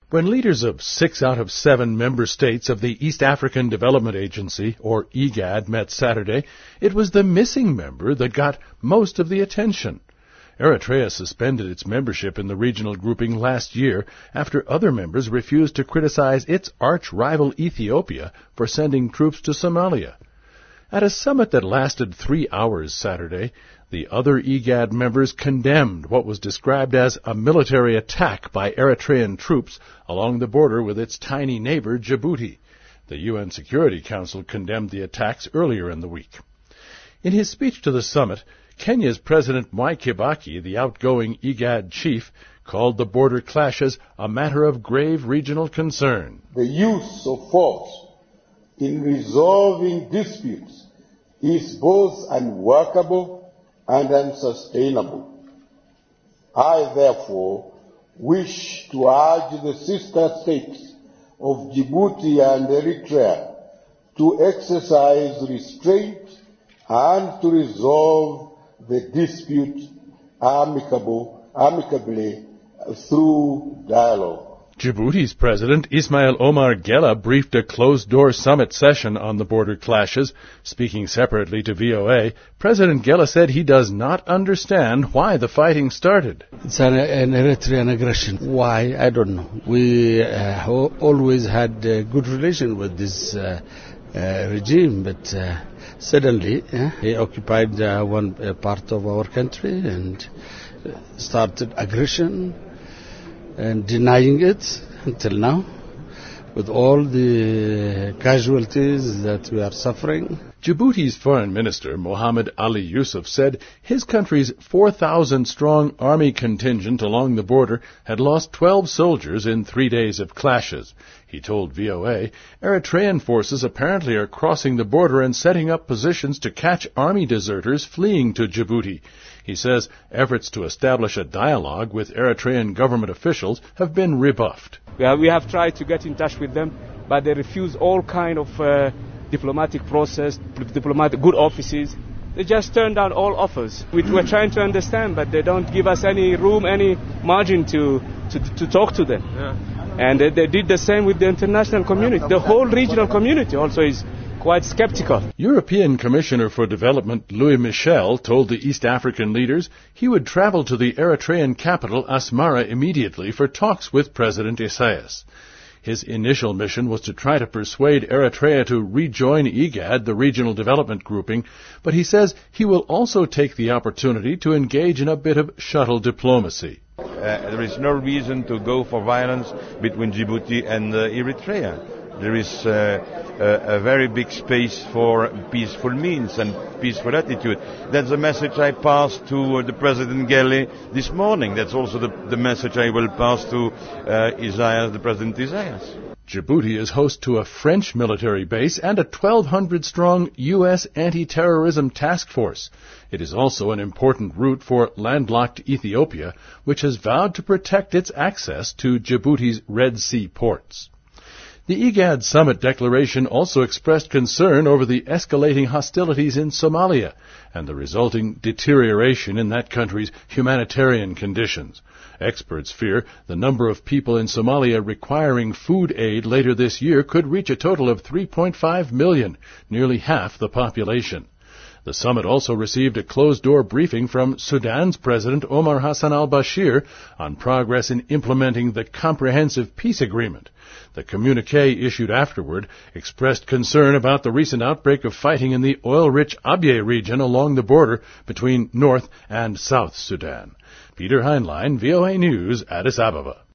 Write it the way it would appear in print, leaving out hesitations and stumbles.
When leaders of 6 out of 7 member states of the East African Development Agency, or IGAD, met Saturday, it was the missing member that got most of the attention. Eritrea suspended its membership in the regional grouping last year after other members refused to criticize its arch-rival Ethiopia for sending troops to Somalia. At a summit that lasted 3 hours Saturday, the other IGAD members condemned what was described as a military attack by Eritrean troops along the border with its tiny neighbor, Djibouti. The UN Security Council condemned the attacks earlier in the week. In his speech to the summit, Kenya's President Mwai Kibaki, the outgoing IGAD chief, called the border clashes a matter of grave regional concern. The use of force in resolving disputes is both unworkable and unsustainable. I, therefore, wish to urge the sister states of Djibouti and Eritrea to exercise restraint and to resolve the dispute amicably through dialogue. Djibouti's President Ismail Omar Guelleh briefed a closed-door summit session on the border clashes. Speaking separately to VOA, President Guelleh said he does not understand why the fighting started. It's an Eritrean aggression. Why? I don't know. We always had a good relation with this regime, but suddenly he occupied one part of our country and started aggression and denying it until now, with all the casualties that we are suffering. Djibouti's Foreign Minister, Mohammed Ali Yusuf, said his country's 4,000-strong army contingent along the border had lost 12 soldiers in 3 days of clashes. He told VOA, Eritrean forces apparently are crossing the border and setting up positions to catch army deserters fleeing to Djibouti. He says efforts to establish a dialogue with Eritrean government officials have been rebuffed. We have tried to get in touch with them, but they refuse all kind of diplomatic process, good offices. They just turn down all offers. We're trying to understand, but they don't give us any room, any margin to talk to them. Yeah. And they did the same with the international community. The whole regional community also is quite skeptical. European Commissioner for Development Louis Michel told the East African leaders he would travel to the Eritrean capital Asmara immediately for talks with President Isaias. His initial mission was to try to persuade Eritrea to rejoin IGAD, the regional development grouping, but he says he will also take the opportunity to engage in a bit of shuttle diplomacy. There is no reason to go for violence between Djibouti and Eritrea. There is a very big space for peaceful means and peaceful attitude. That's the message I passed to the President Guelleh this morning. That's also the message I will pass to the President Isaias. Djibouti is host to a French military base and a 1,200-strong U.S. anti-terrorism task force. It is also an important route for landlocked Ethiopia, which has vowed to protect its access to Djibouti's Red Sea ports. The IGAD summit declaration also expressed concern over the escalating hostilities in Somalia and the resulting deterioration in that country's humanitarian conditions. Experts fear the number of people in Somalia requiring food aid later this year could reach a total of 3.5 million, nearly half the population. The summit also received a closed-door briefing from Sudan's President Omar Hassan al-Bashir on progress in implementing the Comprehensive Peace Agreement. The communiqué issued afterward expressed concern about the recent outbreak of fighting in the oil-rich Abyei region along the border between North and South Sudan. Peter Heinlein, VOA News, Addis Ababa.